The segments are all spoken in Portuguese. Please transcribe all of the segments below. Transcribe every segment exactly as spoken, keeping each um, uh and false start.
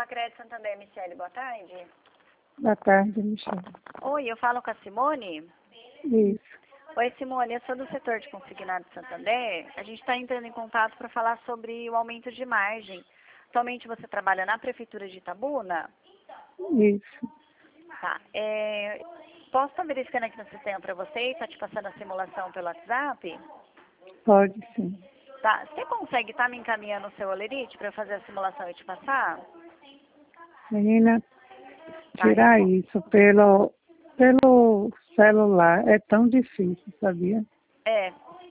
Lacrede Santander, Michele, boa tarde. Boa tarde, Michele. Oi, eu falo com a Simone? Isso. Oi, Simone, eu sou do setor de consignado de Santander. A gente está entrando em contato para falar sobre o aumento de margem. Atualmente você trabalha na Prefeitura de Itabuna? Isso. Tá. É, posso estar verificando aqui no sistema para você e está te passando a simulação pelo WhatsApp? Pode sim. Tá. Você consegue estar me encaminhando o seu olerite para eu fazer a simulação e te passar? Menina, Tá, tirar eu- isso pelo, pelo celular é tão difícil, sabia? É.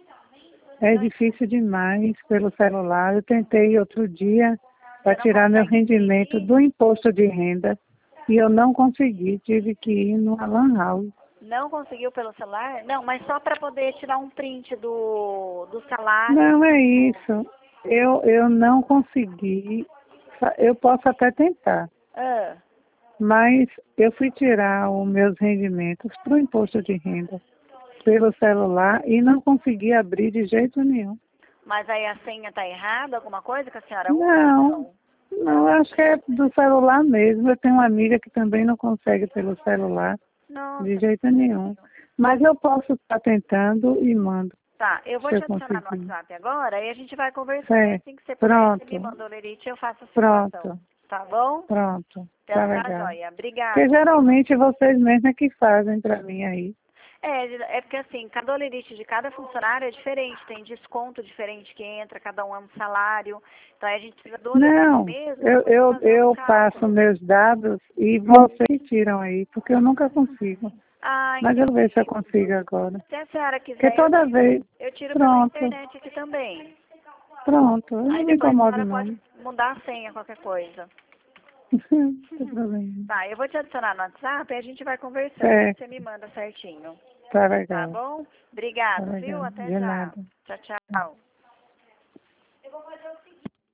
É difícil demais pelo celular. Eu tentei outro dia para Você não tirar meu consegue rendimento imprimir? do imposto de renda e eu não consegui. Tive que ir no Lan House. Não conseguiu pelo celular? Não, mas só para poder tirar um print do, do salário. Não é isso. Eu, eu não consegui. Eu posso até tentar. Ah, Mas eu fui tirar os meus rendimentos para o imposto de renda pelo celular e não consegui abrir de jeito nenhum. mas aí a senha está errada, alguma coisa que a senhora usa? Não, não, acho que é do celular mesmo. Eu tenho uma amiga que também não consegue pelo celular de Nossa. jeito nenhum. Mas eu posso estar tentando e mando, Tá, eu vou se te eu adicionar no conseguir. WhatsApp agora e a gente vai conversando. Certo. Assim que você puder, você me Pronto, manda o lerite e eu faço a simulação. pronto, Tá bom? pronto. Tá Então tá, legal. joia. Porque Obrigada. geralmente vocês mesmos é que fazem para mim aí. É, é porque assim, cada olerite de cada funcionário é diferente, tem desconto diferente que entra, cada um é um salário. Então aí a gente precisa do olerite Não, mesmo eu, para poder eu, fazer os eu passo cálculos. meus dados e vocês tiram aí, porque eu nunca consigo. Ah, Mas eu vou ver se eu entendi. consigo agora. Se a senhora Porque quiser, eu toda tiro, vez, eu tiro pela pronto, internet aqui também. pronto, eu Aí não me depois a incomodo senhora pode não. mudar a senha, qualquer coisa. Não tem problema. Tá, eu vou te adicionar no WhatsApp e a gente vai conversando. Aí É, você me manda certinho. tá Tá legal, bom? tá Obrigado, viu? legal. Até De já. nada. Tchau, tchau.